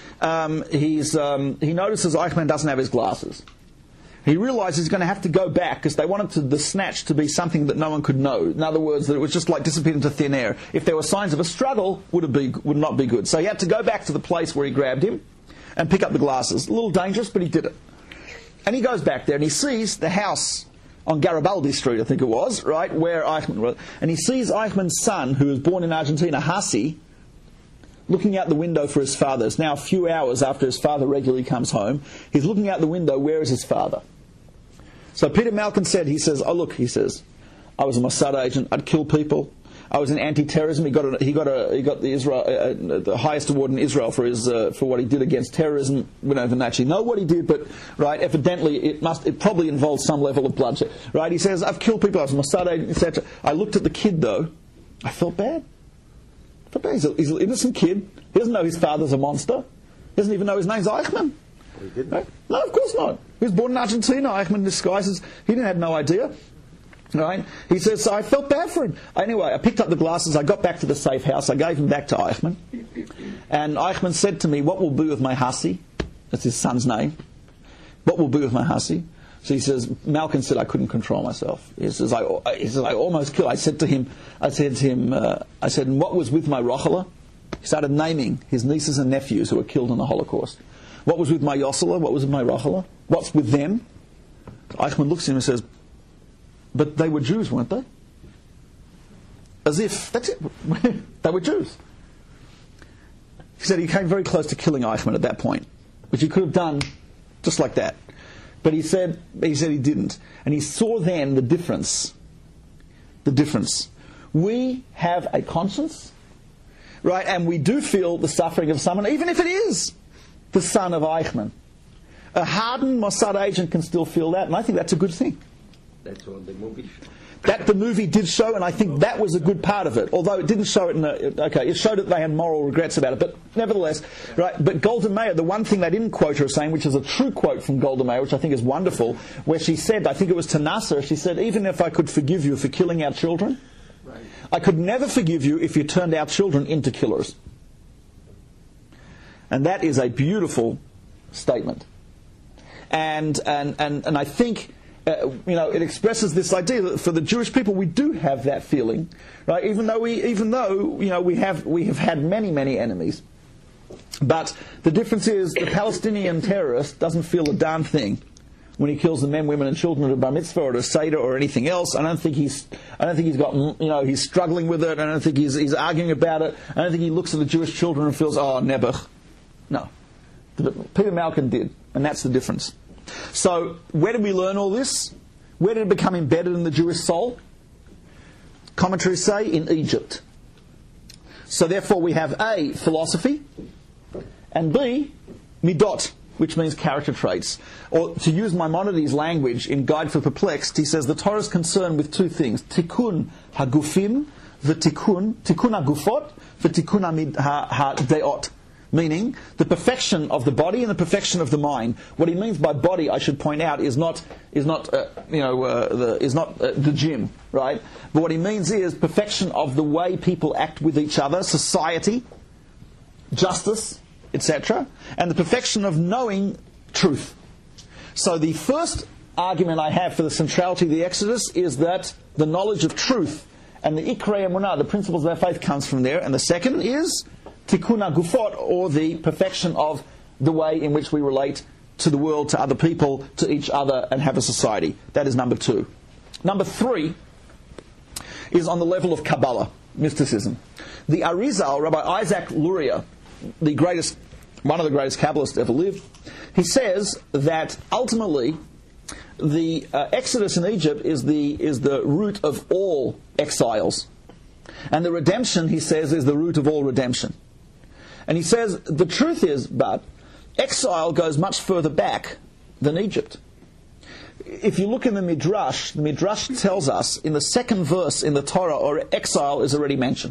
he notices Eichmann doesn't have his glasses. He realizes he's going to have to go back because they wanted the snatch to be something that no one could know. In other words, that it was just like disappeared into thin air. If there were signs of a struggle, would not be good. So he had to go back to the place where he grabbed him and pick up the glasses. A little dangerous, but he did it. And he goes back there and he sees the house on Garibaldi Street, I think it was, right, where Eichmann was. And he sees Eichmann's son, who was born in Argentina, Hasi, looking out the window for his father. It's now a few hours after his father regularly comes home. He's looking out the window. Where is his father? So Peter Malkin said, he says, oh look, he says, I was a Mossad agent. I'd kill people. I was in anti-terrorism. He got the highest award in Israel for what he did against terrorism. We don't even actually know what he did, but right, evidently it probably involved some level of bloodshed. Right? He says, I've killed people. I was a Mossad agent, etc. I looked at the kid though. I felt bad. He's an innocent kid. He doesn't know his father's a monster. He doesn't even know his name's Eichmann. He didn't. Right? No, of course not. He was born in Argentina. Eichmann disguises. He had no idea. Right? He says, so I felt bad for him. Anyway, I picked up the glasses, I got back to the safe house, I gave them back to Eichmann. And Eichmann said to me, what will be with my Hassi? That's his son's name. What will be with my Hassi? So he says, Malkin said I couldn't control myself. He says, I almost killed. I said to him, and what was with my Rochela? He started naming his nieces and nephews who were killed in the Holocaust. What was with my Yossela? What was with my Rochela? What's with them? Eichmann looks at him and says, but they were Jews, weren't they? As if, that's it. They were Jews. He said he came very close to killing Eichmann at that point, which he could have done just like that. But he said he didn't. And he saw then the difference. The difference. We have a conscience, right? And we do feel the suffering of someone, even if it is the son of Eichmann. A hardened Mossad agent can still feel that, and I think that's a good thing. That's what the movie showed. That the movie did show, and I think that was a good part of it. Although it didn't show it it showed that they had moral regrets about it. But nevertheless, right. But Golda Meir, the one thing they didn't quote her as saying, which is a true quote from Golda Meir, which I think is wonderful, where she said, I think it was to Nasser, she said, even if I could forgive you for killing our children, right, I could never forgive you if you turned our children into killers. And that is a beautiful statement. And I think. It expresses this idea that for the Jewish people we do have that feeling, right? Even though we have had many enemies, but the difference is the Palestinian terrorist doesn't feel a darn thing when he kills the men, women, and children at a bar mitzvah or at a seder or anything else. I don't think he's got he's struggling with it. I don't think he's arguing about it. I don't think he looks at the Jewish children and feels Nebuch. No, Peter Malkin did, and that's the difference. So, where did we learn all this? Where did it become embedded in the Jewish soul? Commentaries say, in Egypt. So therefore we have A, philosophy, and B, midot, which means character traits. Or to use Maimonides' language in Guide for Perplexed, he says the Torah is concerned with two things, tikkun hagufim, tikkun hagufot, v'tikkun hadeot. Meaning the perfection of the body and the perfection of the mind. What he means by body, I should point out, is not the gym, right? But what he means is perfection of the way people act with each other, society, justice, etc., and the perfection of knowing truth. So the first argument I have for the centrality of the Exodus is that the knowledge of truth and the Ikrei Emunah, the principles of our faith, comes from there. And the second is tikkun hagufot, or the perfection of the way in which we relate to the world, to other people, to each other, and have a society. That is number 2. Number 3 is on the level of Kabbalah, mysticism. The Arizal, Rabbi Isaac Luria, one of the greatest Kabbalists ever lived, he says that ultimately the Exodus in Egypt is the root of all exiles. And the redemption, he says, is the root of all redemption. And he says, the truth is, but exile goes much further back than Egypt. If you look in the Midrash tells us in the second verse in the Torah, or exile is already mentioned.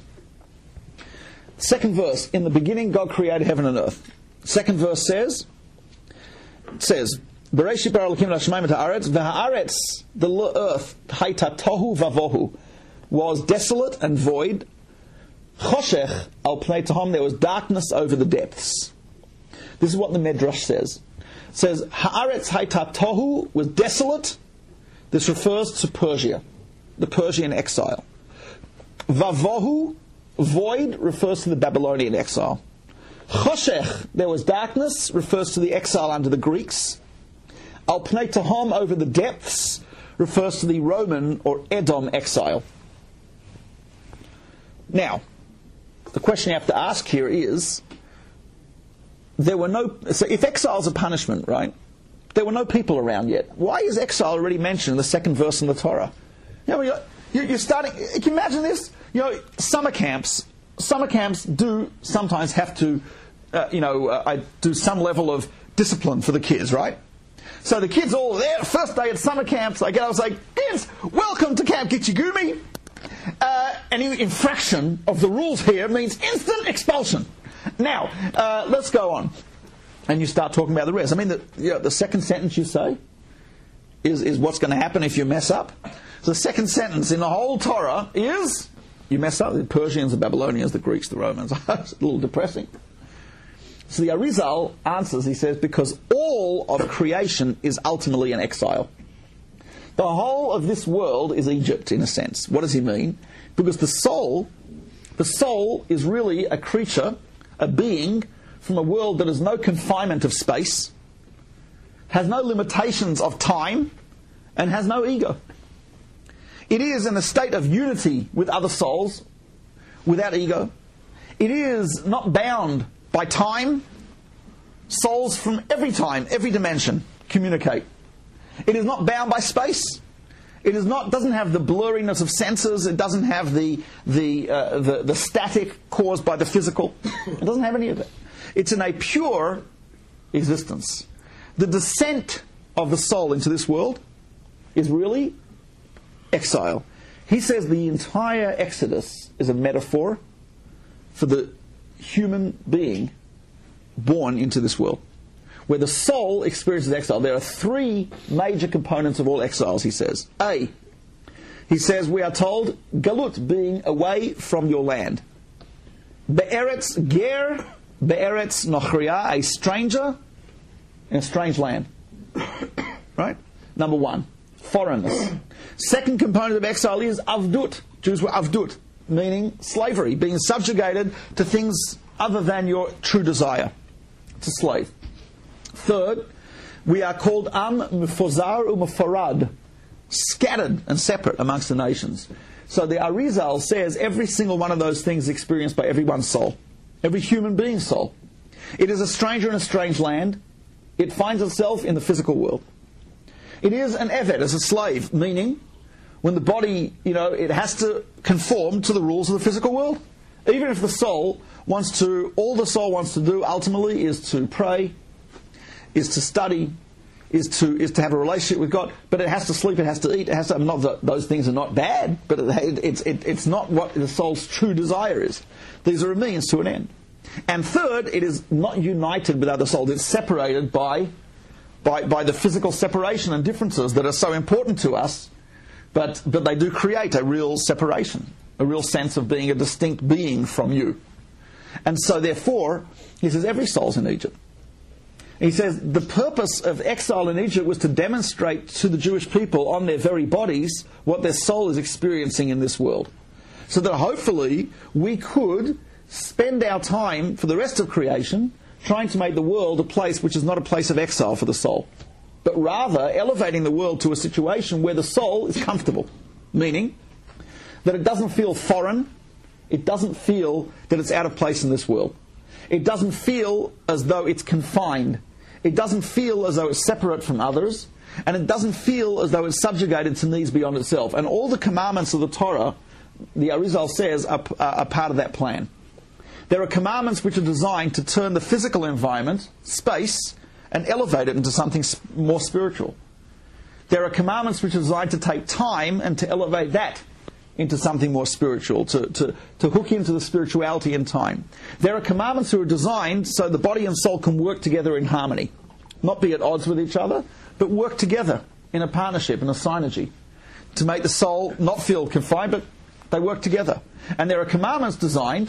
Second verse, in the beginning God created heaven and earth. Second verse says, Bereshit bara Elokim hashamayim et haaretz, v'haaretz, the earth, hayta tohu vavohu, was desolate and void. Choshech al pnei tahom, there was darkness over the depths. This is what the Midrash says. It says, haaretz hayta tohu was desolate. This refers to Persia, the Persian exile. Vavohu, void, refers to the Babylonian exile. Choshech, there was darkness, refers to the exile under the Greeks. Al pnei tahom, over the depths, refers to the Roman or Edom exile. Now, the question you have to ask here is, so if exile's a punishment, right, there were no people around yet. Why is exile already mentioned in the second verse in the Torah? You're starting, can you imagine this? Summer camps do sometimes have to, do some level of discipline for the kids, right? So the kids all there, first day at summer camps, I was like, kids, welcome to Camp Gitchigumi. Any infraction of the rules here means instant expulsion. Now, let's go on. And you start talking about the rest. I mean, the second sentence you say is what's going to happen if you mess up. So the second sentence in the whole Torah is, you mess up, the Persians, the Babylonians, the Greeks, the Romans. It's a little depressing. So the Arizal answers, he says, because all of creation is ultimately an exile. The whole of this world is Egypt, in a sense. What does he mean? Because the soul is really a creature, a being, from a world that has no confinement of space, has no limitations of time, and has no ego. It is in a state of unity with other souls, without ego. It is not bound by time. Souls from every time, every dimension communicate. It is not bound by space. It doesn't have the blurriness of senses. It doesn't have the static caused by the physical. It doesn't have any of it. It's in a pure existence. The descent of the soul into this world is really exile. He says the entire Exodus is a metaphor for the human being born into this world, where the soul experiences exile. There are three major components of all exiles, he says. A, he says, we are told, galut, being away from your land. Be'eretz ger, be'eretz nochriya, a stranger in a strange land. Right? Number one, foreigners. Second component of exile is avdut. Jews were avdut, meaning slavery, being subjugated to things other than your true desire. It's a slave. Third, we are called am mufozar u'mufarad, scattered and separate amongst the nations. So the Arizal says every single one of those things is experienced by everyone's soul, every human being's soul. It is a stranger in a strange land. It finds itself in the physical world. It is an eved, as a slave, meaning when the body, it has to conform to the rules of the physical world. Even if the soul all the soul wants to do ultimately is to pray, is to study, is to have a relationship with God, but it has to sleep, it has to eat, it has to. Not that those things are not bad, but it's not what the soul's true desire is. These are a means to an end. And third, it is not united with other souls. It's separated by the physical separation and differences that are so important to us, but they do create a real separation, a real sense of being a distinct being from you. And so therefore, he says every soul's in Egypt. He says the purpose of exile in Egypt was to demonstrate to the Jewish people on their very bodies what their soul is experiencing in this world. So that hopefully we could spend our time for the rest of creation trying to make the world a place which is not a place of exile for the soul, but rather elevating the world to a situation where the soul is comfortable, meaning that it doesn't feel foreign, it doesn't feel that it's out of place in this world. It doesn't feel as though it's confined. It doesn't feel as though it's separate from others. And it doesn't feel as though it's subjugated to needs beyond itself. And all the commandments of the Torah, the Arizal says, are part of that plan. There are commandments which are designed to turn the physical environment, space, and elevate it into something more spiritual. There are commandments which are designed to take time and to elevate that into something more spiritual, to hook into the spirituality in time. There are commandments that are designed so the body and soul can work together in harmony. Not be at odds with each other, but work together in a partnership, in a synergy, to make the soul not feel confined, but they work together. And there are commandments designed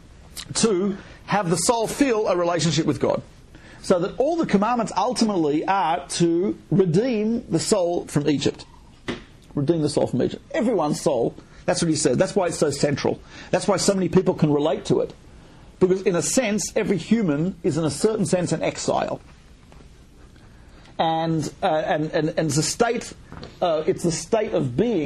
to have the soul feel a relationship with God. So that all the commandments ultimately are to redeem the soul from Egypt. Redeem the soul from Egypt. Everyone's soul. That's what he said. That's why it's so central. That's why so many people can relate to it. Because in a sense, every human is in a certain sense an exile. And it's a state. It's the state of being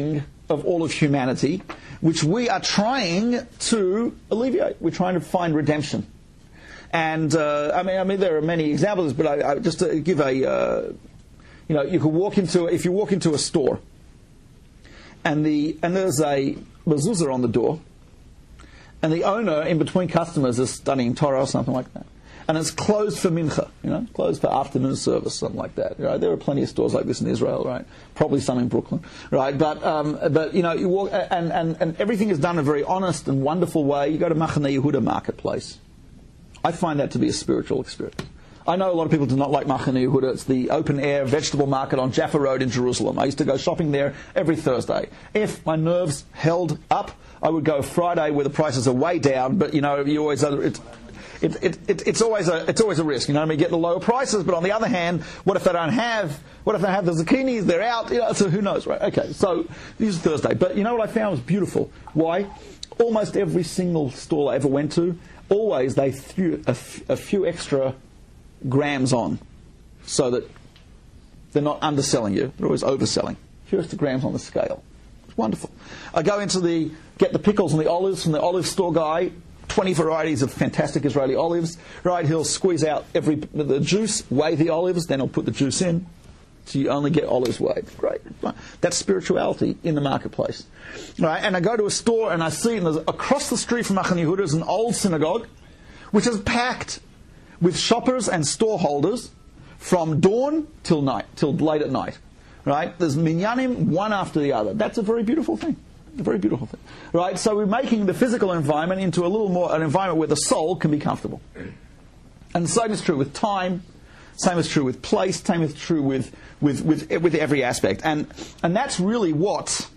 of all of humanity, which we are trying to alleviate. We're trying to find redemption. And I mean, there are many examples, but I just to give a, you could walk into, if you walk into a store, and there's a mezuzah on the door, and the owner, in between customers, is studying Torah or something like that. And it's closed for mincha, closed for afternoon service, something like that. Right? There are plenty of stores like this in Israel, right? Probably some in Brooklyn, right? But you walk, and everything is done in a very honest and wonderful way. You go to Machane Yehuda marketplace. I find that to be a spiritual experience. I know a lot of people do not like Machane Yehuda. It's the open-air vegetable market on Jaffa Road in Jerusalem. I used to go shopping there every Thursday. If my nerves held up, I would go Friday where the prices are way down. But you always it's always a risk. You get the lower prices. But on the other hand, what if they don't have the zucchinis? They're out. So who knows, right? Okay, so this is Thursday. But you know what I found was beautiful? Why? Almost every single store I ever went to, always they threw a few extra grams on, so that they're not underselling you. They're always overselling. A few extra grams on the scale. It's wonderful. I go into get the pickles and the olives from the olive store guy. 20 varieties of fantastic Israeli olives. Right, he'll squeeze out the juice, weigh the olives, then he'll put the juice in. So you only get olives weighed. Great. That's spirituality in the marketplace. Right, and I go to a store and I see, and across the street from Machane Yehuda is an old synagogue, which is packed with shoppers and storeholders from dawn till late at night. Right? There's minyanim one after the other. That's a very beautiful thing. A very beautiful thing. Right? So we're making the physical environment into a little more an environment where the soul can be comfortable. And the same is true with time, same is true with place, same is true with every aspect. And that's really what's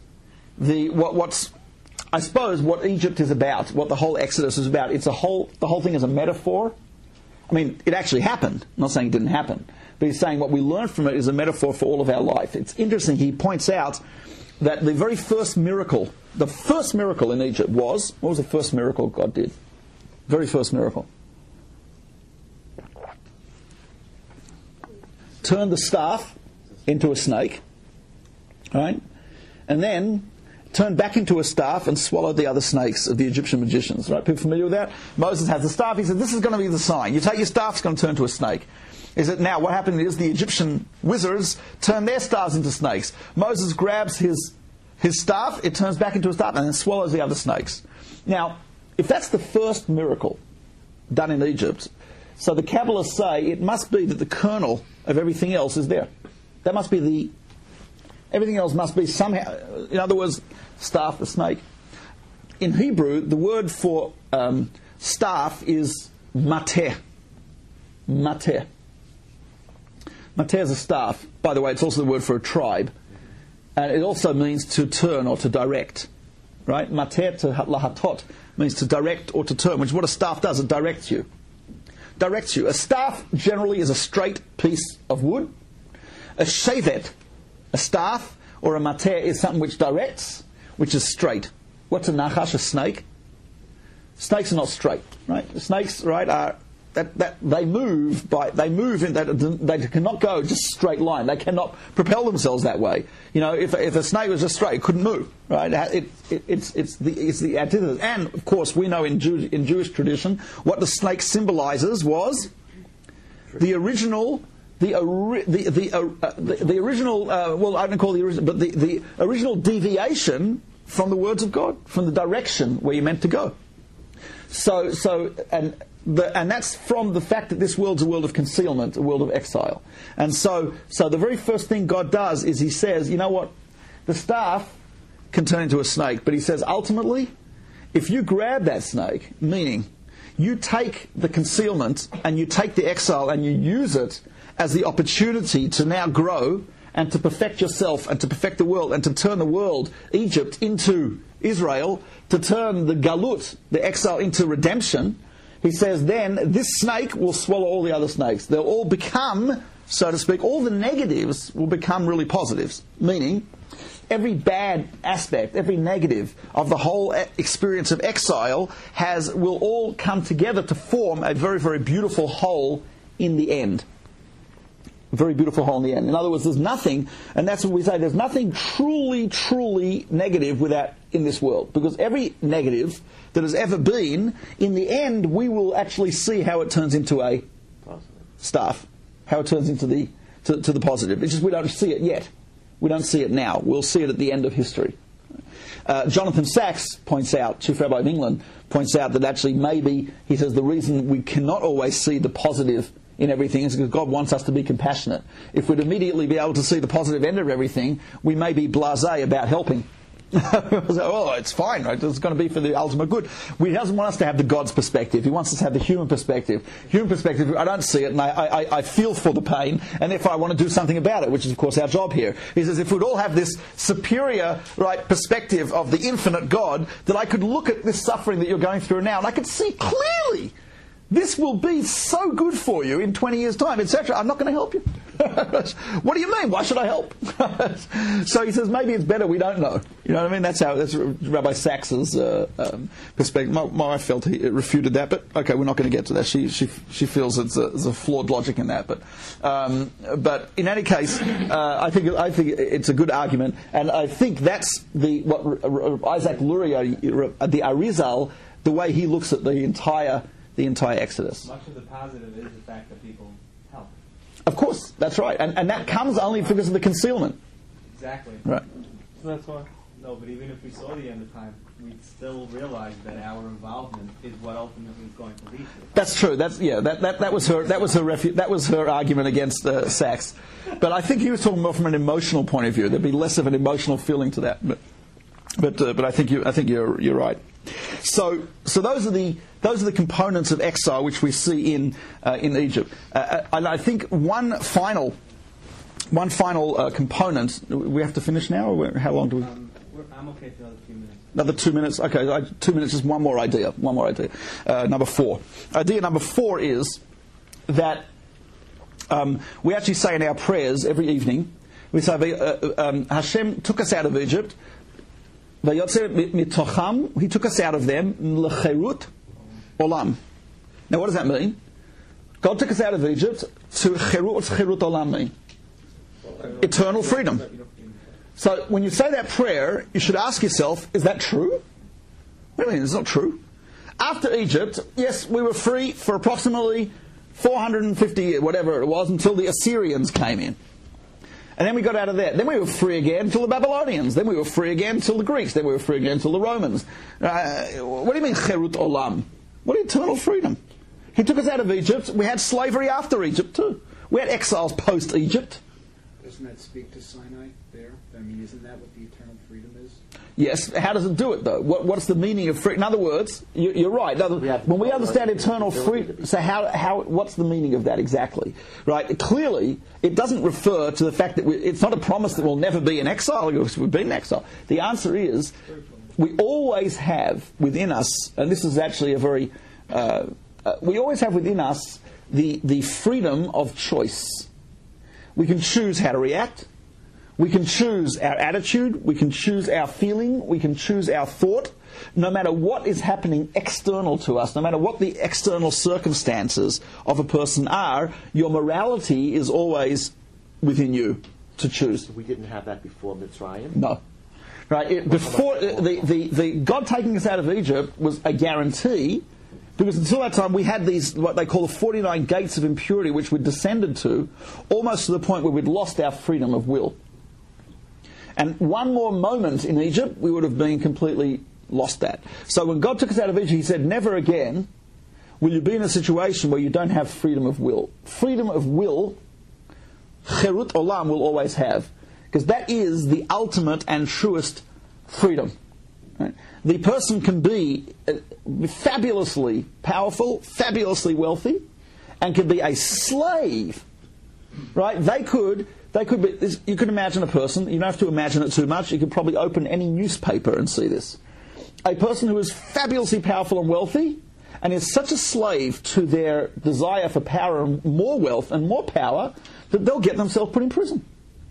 I suppose what Egypt is about, what the whole Exodus is about. The whole thing is a metaphor. I mean, it actually happened. I'm not saying it didn't happen. But he's saying what we learn from it is a metaphor for all of our life. It's interesting, he points out that the very first miracle in Egypt what was the first miracle God did? Very first miracle. Turned the staff into a snake, right? And then turned back into a staff and swallowed the other snakes of the Egyptian magicians, right? People familiar with that? Moses has the staff. He said, this is going to be the sign. You take your staff, it's going to turn to a snake. Now what happened is the Egyptian wizards turned their staffs into snakes. Moses grabs his staff, it turns back into a staff, and then swallows the other snakes. Now, if that's the first miracle done in Egypt, so the Kabbalists say it must be that the kernel of everything else is there. That must be everything else must be somehow, in other words, staff, the snake. In Hebrew, the word for staff is mateh. Mateh. Mateh is a staff. By the way, it's also the word for a tribe. And it also means to turn or to direct. Right? Mateh to lahatot means to direct or to turn, which is what a staff does. It directs you. Directs you. A staff generally is a straight piece of wood. A shevet, a staff, or a mateh is something which directs, which is straight. What's a nachash, a snake? Snakes are not straight, right? Snakes, right, are they move in that they cannot go just straight line. They cannot propel themselves that way. If a snake was just straight, it couldn't move, right? It's the antithesis. And of course, we know in Jewish tradition what the snake symbolizes was the original. The original, well, I don't call it the original, but the original deviation from the words of God, from the direction where you're meant to go. And that's from the fact that this world's a world of concealment, a world of exile. And so the very first thing God does is He says, you know what, the staff can turn into a snake, but He says ultimately, if you grab that snake, meaning you take the concealment and you take the exile and you use it as the opportunity to now grow and to perfect yourself and to perfect the world and to turn the world, Egypt, into Israel, to turn the galut, the exile, into redemption, He says then this snake will swallow all the other snakes. They'll all become, so to speak, all the negatives will become really positives. Meaning, every bad aspect, every negative of the whole experience of exile will all come together to form a very, very beautiful whole in the end. very beautiful hole in the end. In other words, there's nothing, and that's what we say, there's nothing truly, truly negative in this world. Because every negative that has ever been, in the end, we will actually see how it turns into a staff, how it turns into to the positive. It's just we don't see it yet. We don't see it now. We'll see it at the end of history. Jonathan Sachs points out, Chief Rabbi of England, points out that actually maybe, he says, the reason we cannot always see the positive in everything is because God wants us to be compassionate. If we'd immediately be able to see the positive end of everything, we may be blasé about helping. Oh, it's fine, right? It's going to be for the ultimate good. He doesn't want us to have the God's perspective. He wants us to have the human perspective. Human perspective, I don't see it, and I feel for the pain, and therefore I want to do something about it, which is, of course, our job here. He says, if we'd all have this superior, right, perspective of the infinite God, that I could look at this suffering that you're going through now, and I could see clearly this will be so good for you in 20 years' time, etc. I'm not going to help you. What do you mean? Why should I help? So he says, maybe it's better we don't know. You know what I mean? That's Rabbi Sachs's perspective. My wife felt he refuted that, but okay, we're not going to get to that. She feels it's a flawed logic in that. But in any case, I think it's a good argument, and I think that's what Isaac Luria, the Arizal, the way he looks at the entire Exodus. Much of the positive is the fact that people help. Of course, that's right. And that comes only because of the concealment. Exactly. Right. So that's why. No, but even if we saw the end of time, we'd still realize that our involvement is what ultimately is going to lead to it. That's true. That was her argument against Sachs. But I think he was talking more from an emotional point of view. There'd be less of an emotional feeling to that. But I think you're right. So those are the components of exile which we see in Egypt. And I think one final component. We have to finish now, or how long do we? I'm okay for another 2 minutes. Another 2 minutes. Okay, 2 minutes. Just one more idea. Number 4. Idea number 4 is that we actually say in our prayers every evening. We say Hashem took us out of Egypt. He took us out of them, l'cherut olam. Now what does that mean? God took us out of Egypt to cherut olam mean? Eternal freedom. So when you say that prayer, you should ask yourself, is that true? What do you mean it's not true? After Egypt, yes, we were free for approximately 450 years, whatever it was, until the Assyrians came in. And then we got out of that. Then we were free again until the Babylonians. Then we were free again until the Greeks. Then we were free again until the Romans. What do you mean, cherut olam? What eternal freedom? He took us out of Egypt. We had slavery after Egypt too. We had exiles post-Egypt. Doesn't that speak to Sinai there? I mean, isn't that what the eternal freedom is? Yes. How does it do it, though? What's the meaning of freedom? In other words, you're right. When we understand eternal freedom, so what's the meaning of that exactly? Right? Clearly, it doesn't refer to the fact that it's not a promise that we'll never be in exile because we've been in exile. The answer is, we always have within us, and this is actually a very, we always have within us the freedom of choice. We can choose how to react. We can choose our attitude, we can choose our feeling, we can choose our thought. No matter what is happening external to us, no matter what the external circumstances of a person are, your morality is always within you to choose. We didn't have that before Mitzrayim? No. Right? Before the God taking us out of Egypt was a guarantee, because until that time we had these, what they call the 49 gates of impurity, which we descended to, almost to the point where we'd lost our freedom of will. And one more moment in Egypt, we would have been completely lost that. So when God took us out of Egypt, He said, never again will you be in a situation where you don't have freedom of will. Freedom of will, cherut olam, will always have. Because that is the ultimate and truest freedom. Right? The person can be fabulously powerful, fabulously wealthy, and can be a slave. Right? They could be, you can imagine a person, you don't have to imagine it too much, you could probably open any newspaper and see this. A person who is fabulously powerful and wealthy, and is such a slave to their desire for power and more wealth and more power, that they'll get themselves put in prison.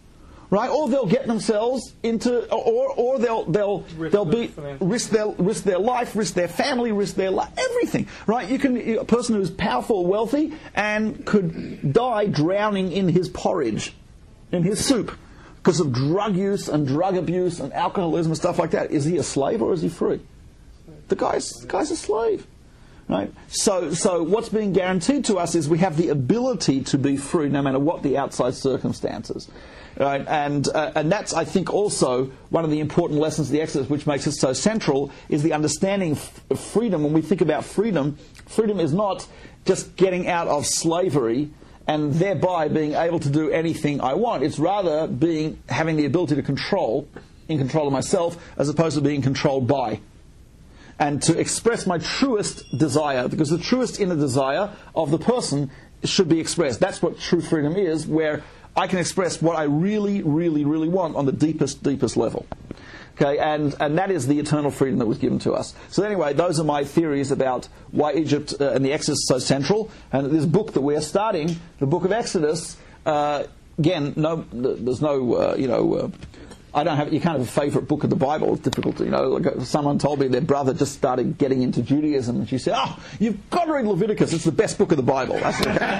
right? Or they'll get themselves into, or they'll risk their life, risk their family, risk their life, everything, right? A person who's powerful, wealthy, and could die drowning in his porridge, in his soup, because of drug use and drug abuse and alcoholism and stuff like that. Is he a slave or is he free? The guy's a slave. Right? So what's being guaranteed to us is we have the ability to be free no matter what the outside circumstances. Right? And that's, I think, also one of the important lessons of the Exodus, which makes it so central, is the understanding of freedom. When we think about freedom, freedom is not just getting out of slavery and thereby being able to do anything I want. It's rather having the ability to in control of myself, as opposed to being controlled by. And to express my truest desire, because the truest inner desire of the person should be expressed. That's what true freedom is, where I can express what I really, really, really want on the deepest, deepest level. Okay, and that is the eternal freedom that was given to us. So anyway, those are my theories about why Egypt and the Exodus is so central. And this book that we are starting, the book of Exodus, again, there's no, you can't have a favourite book of the Bible. It's difficult to, like someone told me their brother just started getting into Judaism, and she said, you've got to read Leviticus, it's the best book of the Bible. I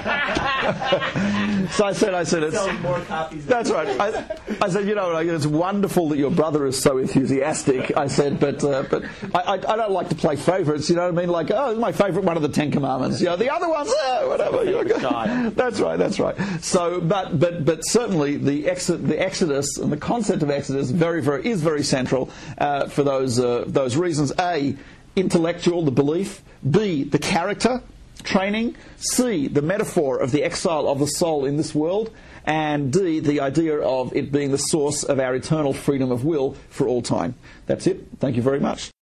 said, so I said it's... Selling more copies. That's right. I said, it's wonderful that your brother is so enthusiastic. I said, but I don't like to play favourites, you know what I mean? Like, my favourite one of the Ten Commandments. The other ones, whatever. That's right. So, but certainly the Exodus and the concept of Exodus is very central for those reasons. A, intellectual, the belief. B, the character training. C, the metaphor of the exile of the soul in this world. And D, the idea of it being the source of our eternal freedom of will for all time. That's it. Thank you very much.